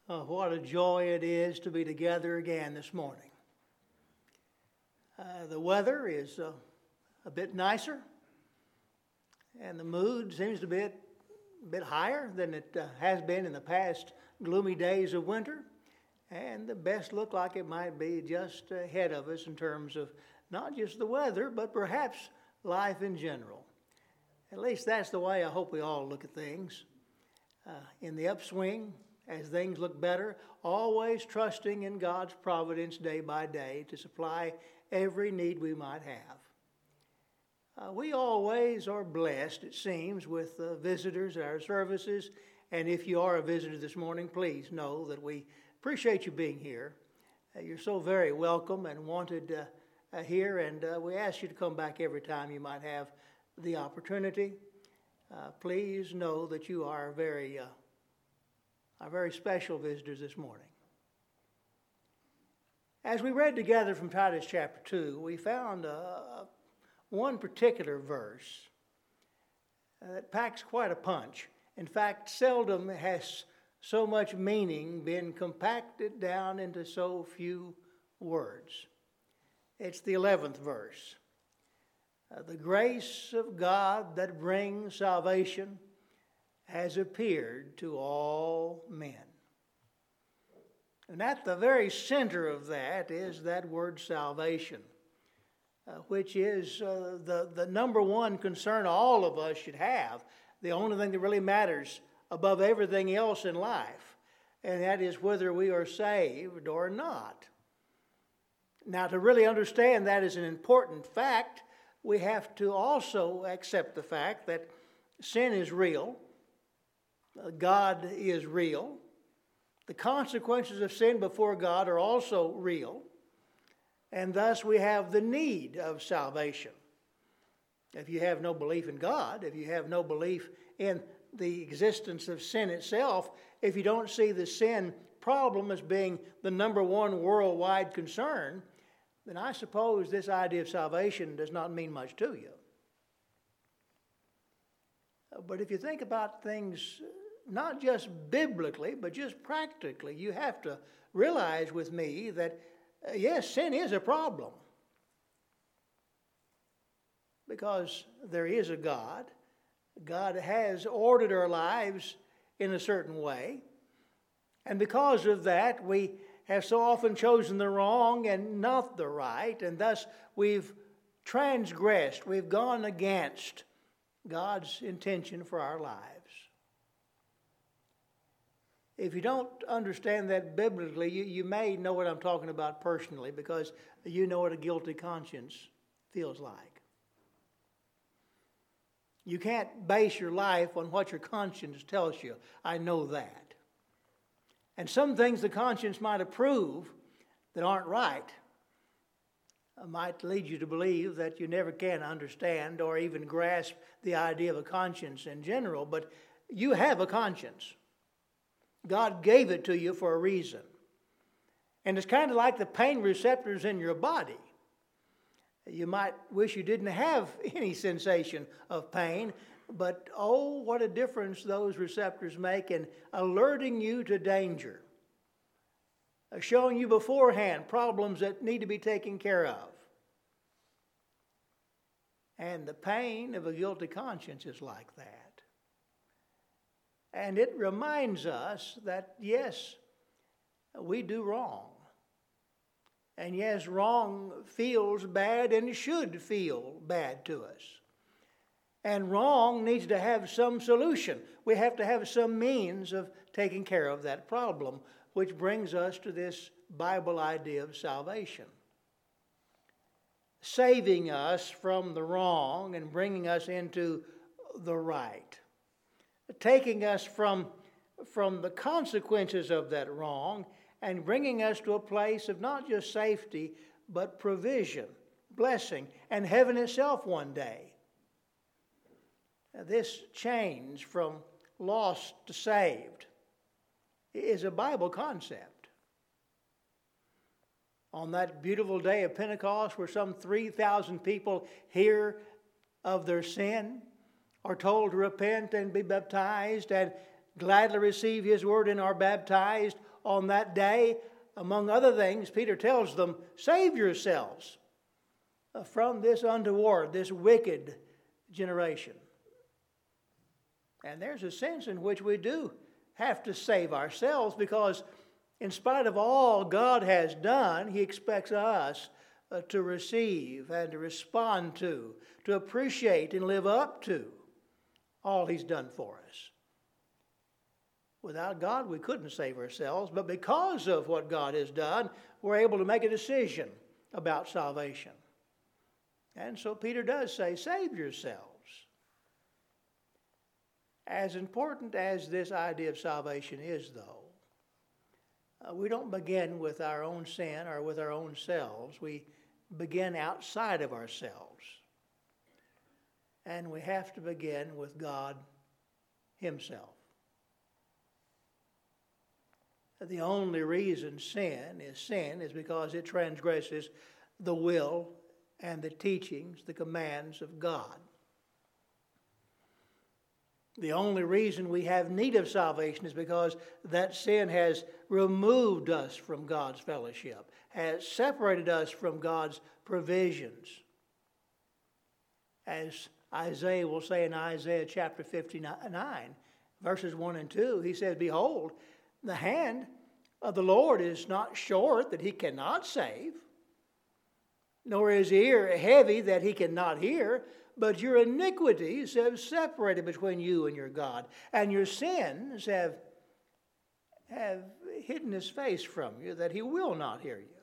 What a joy it is to be together again this morning. The weather is a bit nicer, and the mood seems to be a bit higher than it has been in the past gloomy days of winter, and the best look like it might be just ahead of us in terms of not just the weather, but perhaps life in general. At least that's the way I hope we all look at things. In the upswing, as things look better, always trusting in God's providence day by day to supply every need we might have. We always are blessed, it seems, with visitors at our services. And if you are a visitor this morning, please know that we appreciate you being here. You're so very welcome and wanted here, and we ask you to come back every time you might have the opportunity. Please know that you are very special visitors this morning. As we read together from Titus chapter 2, we found one particular verse that packs quite a punch. In fact, seldom has so much meaning been compacted down into so few words. It's the 11th verse. The grace of God that brings salvation has appeared to all men. And at the very center of that is that word salvation, which is the number one concern all of us should have, the only thing that really matters above everything else in life, and that is whether we are saved or not. Now, to really understand that is an important fact, we have to also accept the fact that sin is real, God is real, the consequences of sin before God are also real, and thus we have the need of salvation. If you have no belief in God, if you have no belief in the existence of sin itself, if you don't see the sin problem as being the number one worldwide concern, then I suppose this idea of salvation does not mean much to you. But if you think about things not just biblically, but just practically, you have to realize with me that, yes, sin is a problem. Because there is a God. God has ordered our lives in a certain way. And because of that, we have so often chosen the wrong and not the right, and thus we've transgressed, we've gone against God's intention for our lives. If you don't understand that biblically, you may know what I'm talking about personally, because you know what a guilty conscience feels like. You can't base your life on what your conscience tells you. I know that. And some things the conscience might approve that aren't right might lead you to believe that you never can understand or even grasp the idea of a conscience in general. But you have a conscience. God gave it to you for a reason. And it's kind of like the pain receptors in your body. You might wish you didn't have any sensation of pain, but oh, what a difference those receptors make in alerting you to danger, showing you beforehand problems that need to be taken care of. And the pain of a guilty conscience is like that. And it reminds us that, yes, we do wrong. And yes, wrong feels bad and should feel bad to us. And wrong needs to have some solution. We have to have some means of taking care of that problem, which brings us to this Bible idea of salvation. Saving us from the wrong and bringing us into the right. Taking us from the consequences of that wrong and bringing us to a place of not just safety, but provision, blessing, and heaven itself one day. This change from lost to saved is a Bible concept. On that beautiful day of Pentecost, where some 3,000 people hear of their sin, are told to repent and be baptized and gladly receive His word and are baptized, on that day, among other things, Peter tells them, save yourselves from this untoward, this wicked generation. And there's a sense in which we do have to save ourselves, because in spite of all God has done, He expects us to receive and to respond to appreciate and live up to all He's done for us. Without God, we couldn't save ourselves, but because of what God has done, we're able to make a decision about salvation. And so Peter does say, save yourselves. As important as this idea of salvation is, though, we don't begin with our own sin or with our own selves. We begin outside of ourselves. And we have to begin with God Himself. The only reason sin is because it transgresses the will and the teachings, the commands of God. The only reason we have need of salvation is because that sin has removed us from God's fellowship, has separated us from God's provisions. As Isaiah will say in Isaiah chapter 59, verses 1 and 2, he says, behold, the hand of the Lord is not short that He cannot save, nor his ear heavy that He cannot hear, but your iniquities have separated between you and your God, and your sins have hidden His face from you, that He will not hear you.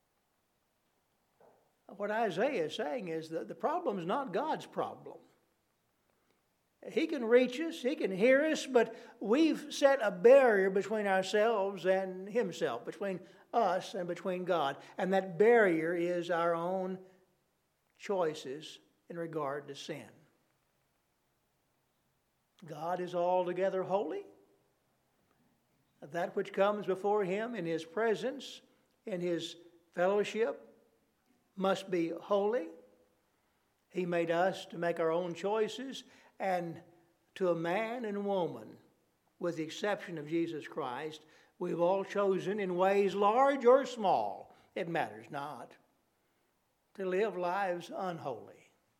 What Isaiah is saying is that the problem is not God's problem. He can reach us, He can hear us, but we've set a barrier between ourselves and Himself, between us and between God. And that barrier is our own choices in regard to sin. God is altogether holy. That which comes before Him in His presence, in His fellowship, must be holy. He made us to make our own choices, and to a man and woman, with the exception of Jesus Christ, we've all chosen in ways large or small, it matters not, to live lives unholy.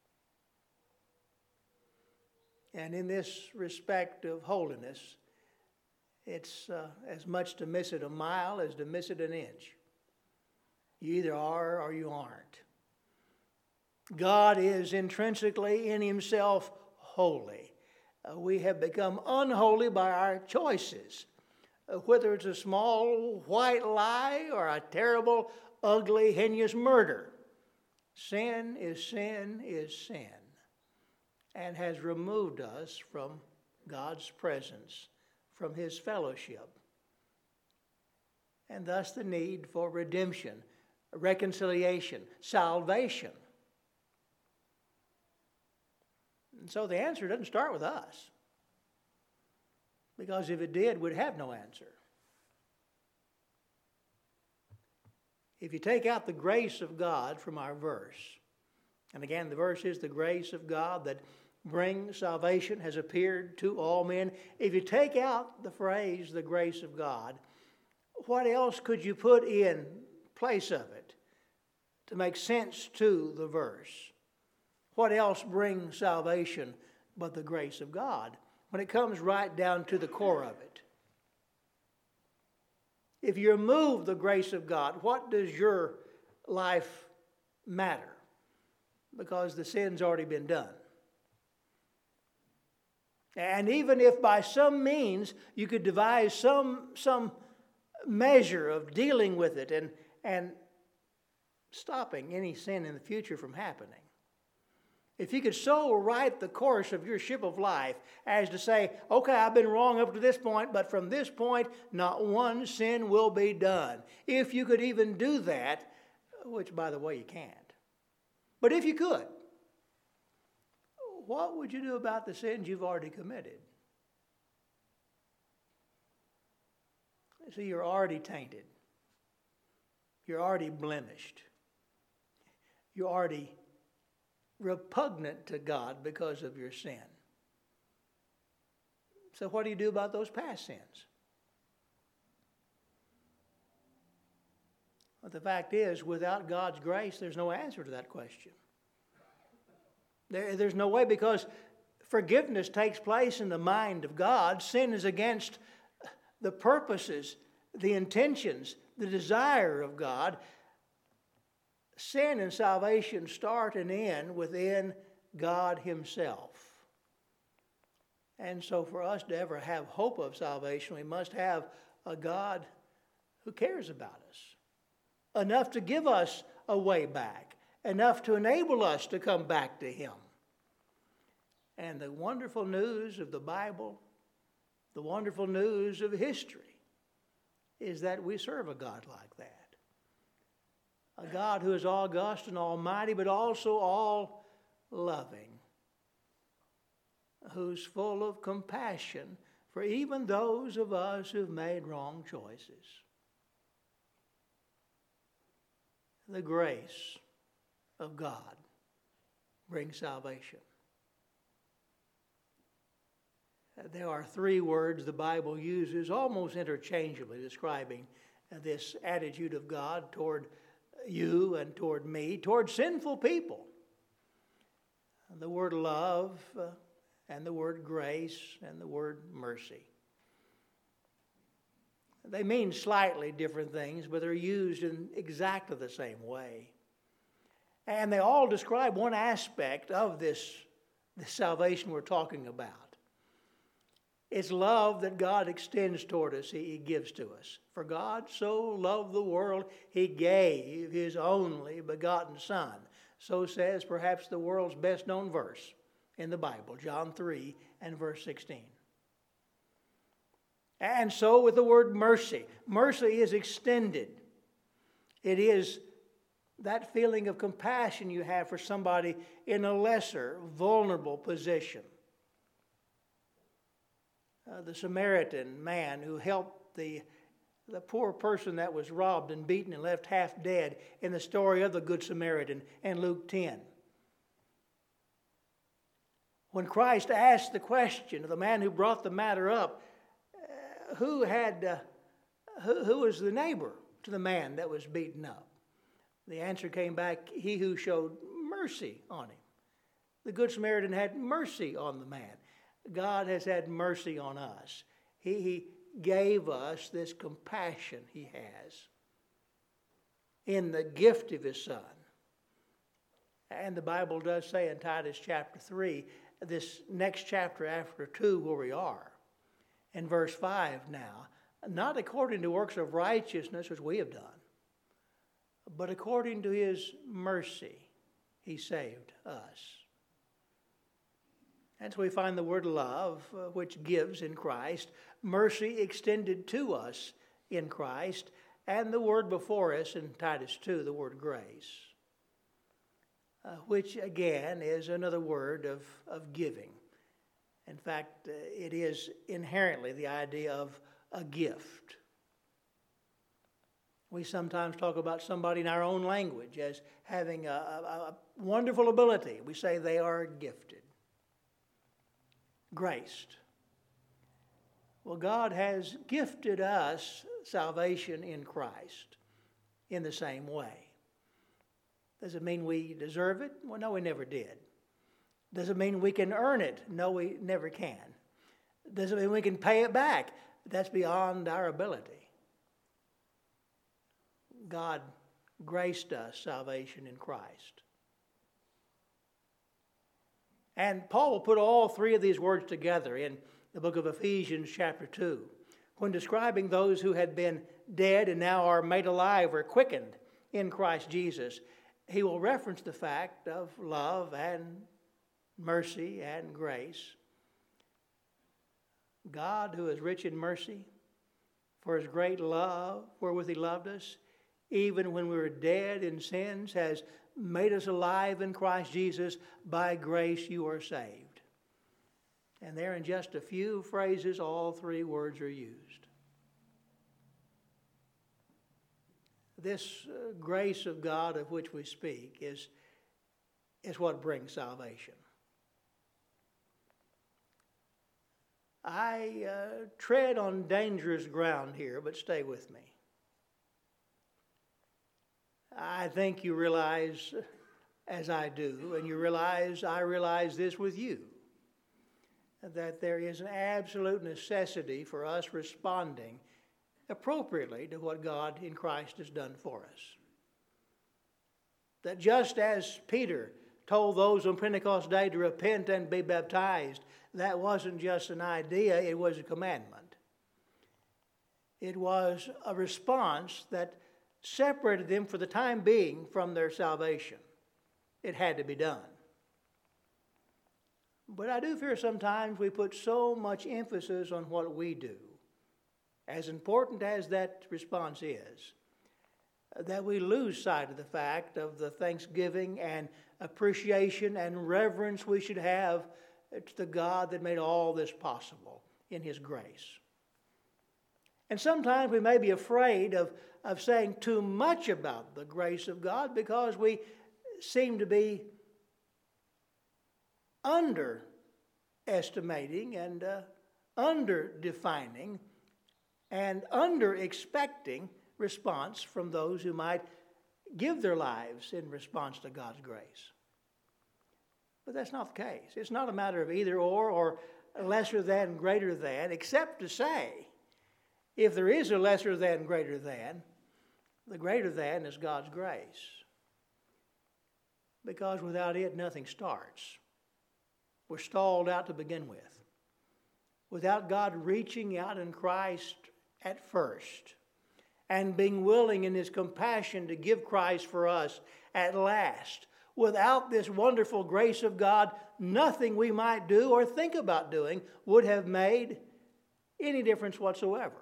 And in this respect of holiness, it's as much to miss it a mile as to miss it an inch. You either are or you aren't. God is intrinsically in Himself holy. We have become unholy by our choices. Whether it's a small white lie or a terrible, ugly, heinous murder, sin is sin is sin, and has removed us from God's presence, from His fellowship, and thus the need for redemption, reconciliation, salvation. And so the answer doesn't start with us, because if it did, we'd have no answer. If you take out the grace of God from our verse, and again, the verse is the grace of God that brings salvation has appeared to all men. If you take out the phrase, the grace of God, what else could you put in place of it to make sense to the verse? What else brings salvation but the grace of God, when it comes right down to the core of it? If you remove the grace of God, what does your life matter? Because the sin's already been done. And even if by some means you could devise some measure of dealing with it and stopping any sin in the future from happening, if you could so write the course of your ship of life as to say, okay, I've been wrong up to this point, but from this point, not one sin will be done. If you could even do that, which, by the way, you can't. But if you could, what would you do about the sins you've already committed? See, you're already tainted. You're already blemished. You're already repugnant to God because of your sin. So what do you do about those past sins? But the fact is, without God's grace, there's no answer to that question. There's no way, because forgiveness takes place in the mind of God. Sin is against the purposes, the intentions, the desire of God. Sin and salvation start and end within God Himself. And so for us to ever have hope of salvation, we must have a God who cares about us, enough to give us a way back, enough to enable us to come back to Him. And the wonderful news of the Bible, the wonderful news of history, is that we serve a God like that. A God who is august and almighty, but also all loving, who's full of compassion for even those of us who've made wrong choices. The grace of God brings salvation. There are three words the Bible uses almost interchangeably describing this attitude of God toward you and toward me, toward sinful people. The word love and the word grace and the word mercy. They mean slightly different things, but they're used in exactly the same way. And they all describe one aspect of this salvation we're talking about. It's love that God extends toward us, He gives to us. For God so loved the world, He gave His only begotten Son. So says perhaps the world's best known verse in the Bible, John 3 and verse 16. And so with the word mercy. Mercy is extended. It is that feeling of compassion you have for somebody in a lesser, vulnerable position. The Samaritan man who helped the poor person that was robbed and beaten and left half dead in the story of the Good Samaritan in Luke 10. When Christ asked the question of the man who brought the matter up, who was the neighbor to the man that was beaten up? The answer came back, he who showed mercy on him. The Good Samaritan had mercy on the man. God has had mercy on us. He gave us this compassion He has in the gift of His Son. And the Bible does say in Titus chapter 3, this next chapter after 2 where we are, in verse 5 now, not according to works of righteousness which we have done, but according to His mercy He saved us. And so we find the word love, which gives in Christ, mercy extended to us in Christ, and the word before us in Titus 2, the word grace, which again is another word of giving. In fact, it is inherently the idea of a gift. We sometimes talk about somebody in our own language as having a wonderful ability. We say they are gifted. Graced. Well, God has gifted us salvation in Christ in the same way. Does it mean we deserve it? Well, no, we never did. Does it mean we can earn it? No, we never can. Does it mean we can pay it back? That's beyond our ability. God graced us salvation in Christ. And Paul will put all three of these words together in the book of Ephesians chapter 2 when describing those who had been dead and now are made alive or quickened in Christ Jesus. He will reference the fact of love and mercy and grace. God, who is rich in mercy, for His great love wherewith He loved us, even when we were dead in sins, has made us alive in Christ Jesus. By grace you are saved. And there in just a few phrases, all three words are used. This grace of God of which we speak is what brings salvation. I tread on dangerous ground here, but stay with me. I think you realize, as I do, and I realize this with you, that there is an absolute necessity for us responding appropriately to what God in Christ has done for us. That just as Peter told those on Pentecost Day to repent and be baptized, that wasn't just an idea, it was a commandment. It was a response that separated them for the time being from their salvation. It had to be done. But I do fear sometimes we put so much emphasis on what we do, as important as that response is, that we lose sight of the fact of the thanksgiving and appreciation and reverence we should have to the God that made all this possible in His grace. And sometimes we may be afraid of saying too much about the grace of God because we seem to be underestimating and under-defining and under-expecting response from those who might give their lives in response to God's grace. But that's not the case. It's not a matter of either or lesser than, greater than, except to say, if there is a lesser than, greater than, the greater than is God's grace. Because without it, nothing starts. We're stalled out to begin with. Without God reaching out in Christ at first and being willing in His compassion to give Christ for us at last, without this wonderful grace of God, nothing we might do or think about doing would have made any difference whatsoever.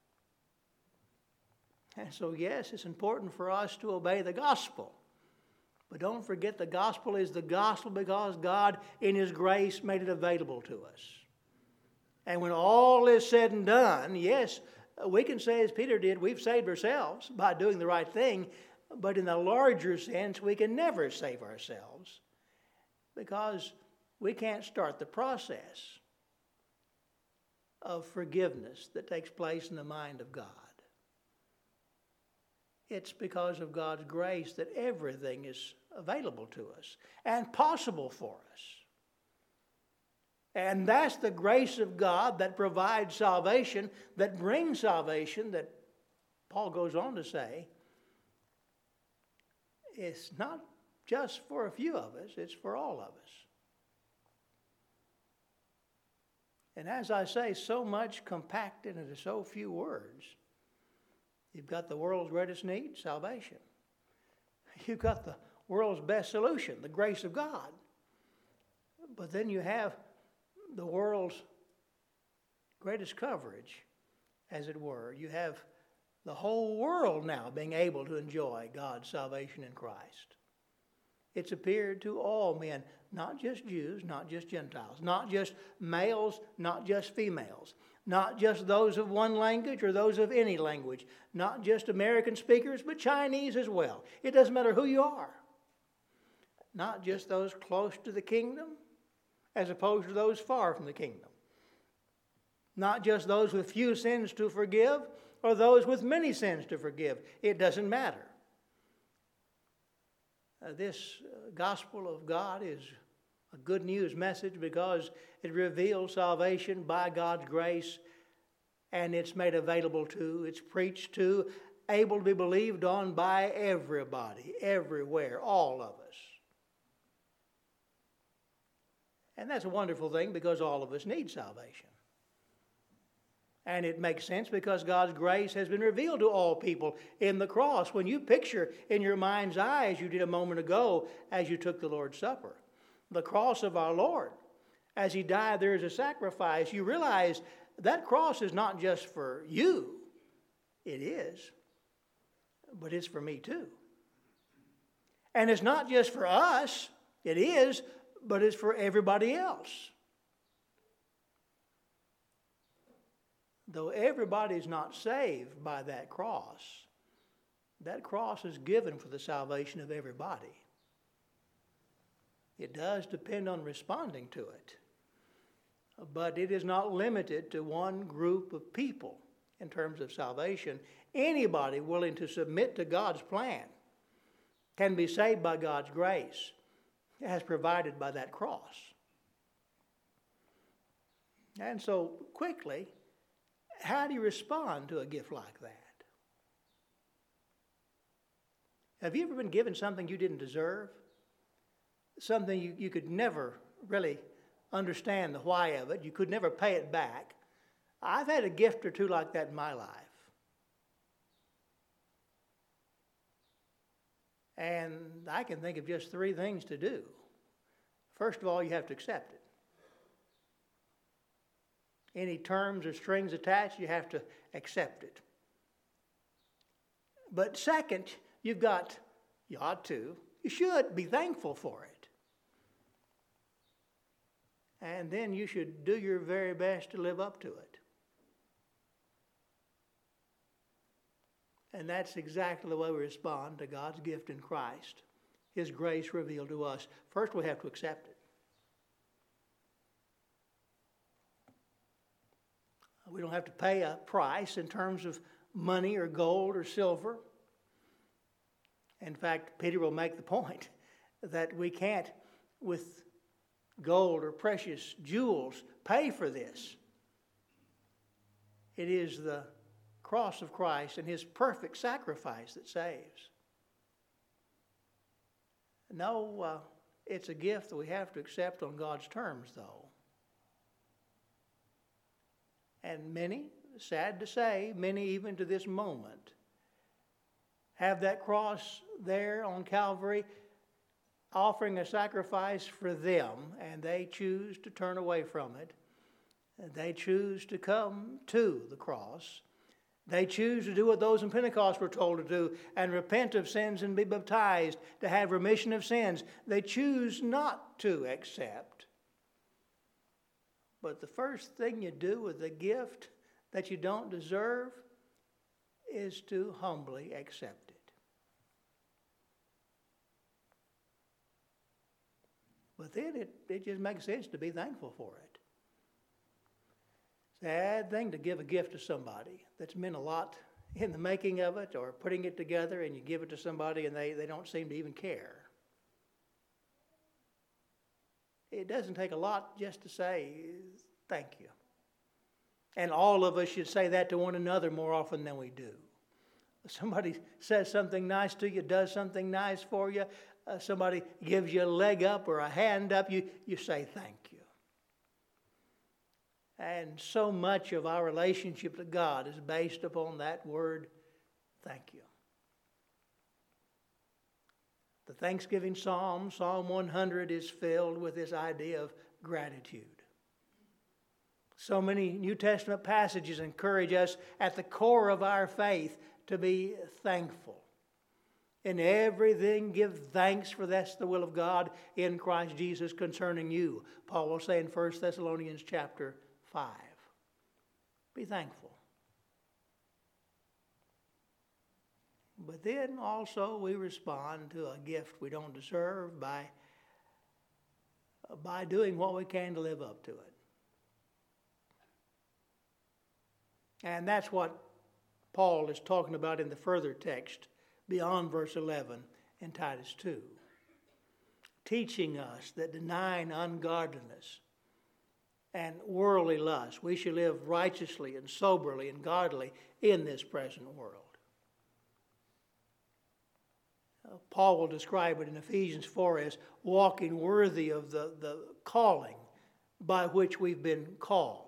And so, yes, it's important for us to obey the gospel. But don't forget the gospel is the gospel because God, in His grace, made it available to us. And when all is said and done, yes, we can say as Peter did, we've saved ourselves by doing the right thing. But in the larger sense, we can never save ourselves because we can't start the process of forgiveness that takes place in the mind of God. It's because of God's grace that everything is available to us and possible for us. And that's the grace of God that provides salvation, that brings salvation, that Paul goes on to say, it's not just for a few of us, it's for all of us. And as I say, so much compacted into so few words. You've got the world's greatest need, salvation. You've got the world's best solution, the grace of God. But then you have the world's greatest coverage, as it were. You have the whole world now being able to enjoy God's salvation in Christ. It's appeared to all men, not just Jews, not just Gentiles, not just males, not just females, not just those of one language or those of any language, not just American speakers, but Chinese as well. It doesn't matter who you are. Not just those close to the kingdom as opposed to those far from the kingdom. Not just those with few sins to forgive or those with many sins to forgive. It doesn't matter. This gospel of God is a good news message because it reveals salvation by God's grace, and it's made available to, it's preached to, able to be believed on by everybody, everywhere, all of us. And that's a wonderful thing because all of us need salvation. And it makes sense because God's grace has been revealed to all people in the cross. When you picture in your mind's eye, as you did a moment ago, as you took the Lord's Supper, the cross of our Lord, as He died there as a sacrifice, you realize that cross is not just for you. It is. But it's for me too. And it's not just for us. It is, but it's for everybody else. Though everybody is not saved by that cross is given for the salvation of everybody. It does depend on responding to it. But it is not limited to one group of people in terms of salvation. Anybody willing to submit to God's plan can be saved by God's grace as provided by that cross. And so, quickly, how do you respond to a gift like that? Have you ever been given something you didn't deserve? Something you could never really understand the why of it. You could never pay it back. I've had a gift or two like that in my life. And I can think of just three things to do. First of all, you have to accept it. Any terms or strings attached, you have to accept it. But second, you should be thankful for it. And then you should do your very best to live up to it. And that's exactly the way we respond to God's gift in Christ, His grace revealed to us. First, we have to accept it. We don't have to pay a price in terms of money or gold or silver. In fact, Peter will make the point that we can't, with gold or precious jewels, pay for this. It is the cross of Christ and His perfect sacrifice that saves. No, it's a gift that we have to accept on God's terms, though. And many, sad to say, many even to this moment, have that cross there on Calvary offering a sacrifice for them, and they choose to turn away from it. They choose to come to the cross. They choose to do what those in Pentecost were told to do and repent of sins and be baptized to have remission of sins. They choose not to accept. But the first thing you do with a gift that you don't deserve is to humbly accept it. But then it just makes sense to be thankful for it. Sad thing to give a gift to somebody that's meant a lot in the making of it or putting it together, and you give it to somebody and they don't seem to even care. It doesn't take a lot just to say thank you. And all of us should say that to one another more often than we do. Somebody says something nice to you, does something nice for you, somebody gives you a leg up or a hand up, you say thank you. And so much of our relationship to God is based upon that word, thank you. The Thanksgiving Psalm, Psalm 100, is filled with this idea of gratitude. So many New Testament passages encourage us at the core of our faith to be thankful. In everything give thanks, for that's the will of God in Christ Jesus concerning you. Paul will say in 1 Thessalonians chapter 5. Be thankful. But then also we respond to a gift we don't deserve by doing what we can to live up to it. And that's what Paul is talking about in the further text beyond verse 11 in Titus 2. Teaching us that denying ungodliness and worldly lust, we should live righteously and soberly and godly in this present world. Paul will describe it in Ephesians 4 as walking worthy of the calling by which we've been called.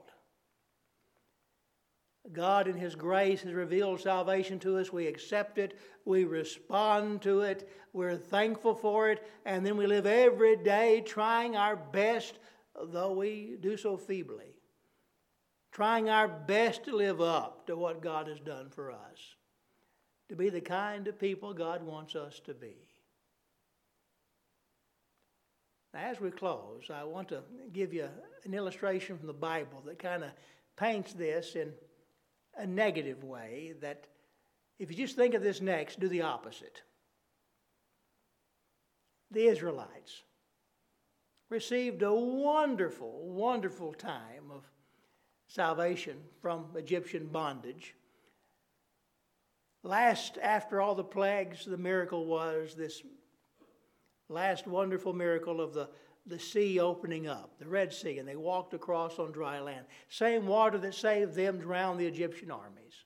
God in His grace has revealed salvation to us. We accept it. We respond to it. We're thankful for it. And then we live every day trying our best, though we do so feebly, trying our best to live up to what God has done for us, to be the kind of people God wants us to be. Now, as we close, I want to give you an illustration from the Bible that kind of paints this in a negative way, that if you just think of this next, do the opposite. The Israelites received a wonderful, wonderful time of salvation from Egyptian bondage. Last, after all the plagues, the miracle was this last wonderful miracle of the sea opening up, the Red Sea, and they walked across on dry land. Same water that saved them drowned the Egyptian armies.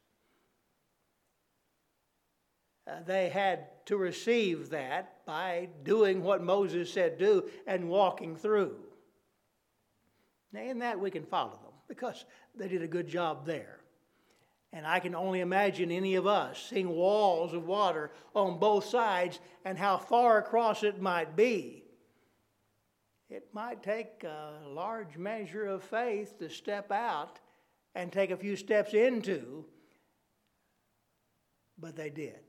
They had to receive that by doing what Moses said do and walking through. Now, in that we can follow them because they did a good job there. And I can only imagine any of us seeing walls of water on both sides and how far across it might be. It might take a large measure of faith to step out and take a few steps into, but they did.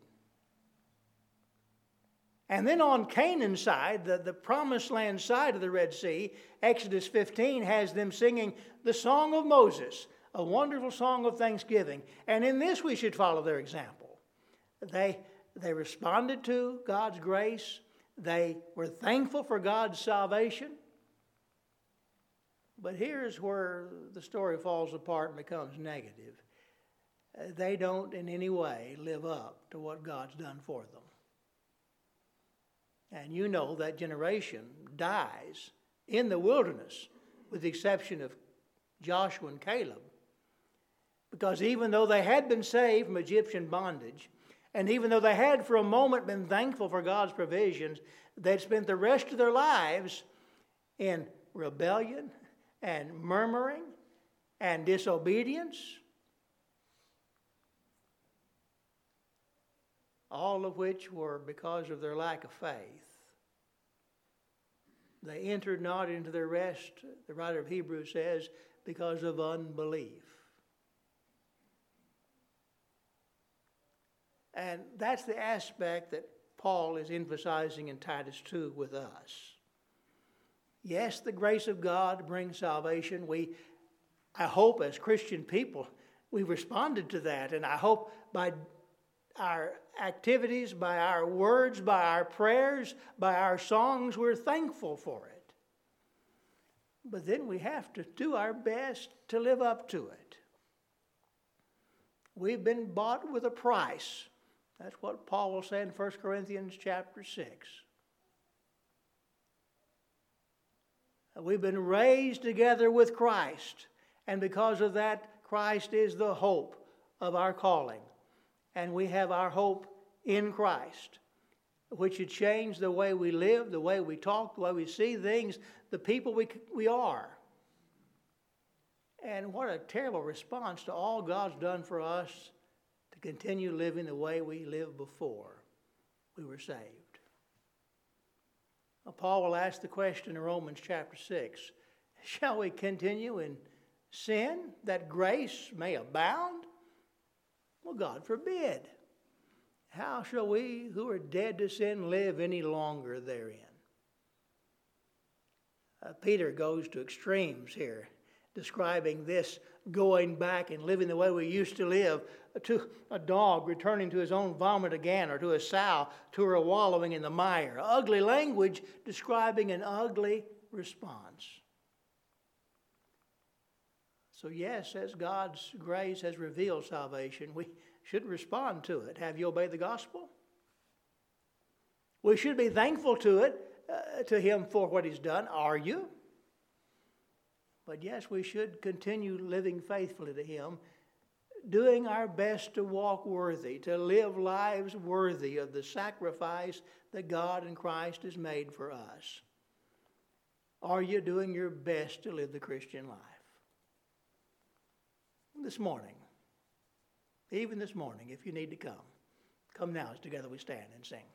And then on Canaan's side, the promised land side of the Red Sea, Exodus 15 has them singing the Song of Moses, a wonderful song of thanksgiving. And in this we should follow their example. They responded to God's grace. They were thankful for God's salvation. But here's where the story falls apart and becomes negative. They don't in any way live up to what God's done for them. And you know that generation dies in the wilderness, with the exception of Joshua and Caleb. Because even though they had been saved from Egyptian bondage, and even though they had for a moment been thankful for God's provisions, they'd spent the rest of their lives in rebellion and murmuring and disobedience, all of which were because of their lack of faith. They entered not into their rest, the writer of Hebrews says, because of unbelief. And that's the aspect that Paul is emphasizing in Titus 2 with us. Yes, the grace of God brings salvation. I hope as Christian people, we've responded to that. And I hope by our activities, by our words, by our prayers, by our songs, we're thankful for it. But then we have to do our best to live up to it. We've been bought with a price. That's what Paul will say in 1 Corinthians chapter 6. We've been raised together with Christ. And because of that, Christ is the hope of our calling. And we have our hope in Christ, which should change the way we live, the way we talk, the way we see things, the people we are. And what a terrible response to all God's done for us to continue living the way we lived before we were saved. Well, Paul will ask the question in Romans chapter 6, shall we continue in sin that grace may abound? Well, God forbid. How shall we who are dead to sin live any longer therein? Peter goes to extremes here, describing this going back and living the way we used to live, to a dog returning to his own vomit again, or to a sow to her wallowing in the mire. Ugly language describing an ugly response. So yes, as God's grace has revealed salvation, we should respond to it. Have you obeyed the gospel? We should be thankful to it, to Him for what He's done. Are you? But yes, we should continue living faithfully to Him, doing our best to walk worthy, to live lives worthy of the sacrifice that God in Christ has made for us. Are you doing your best to live the Christian life? This morning, even this morning, if you need to come now as together we stand and sing.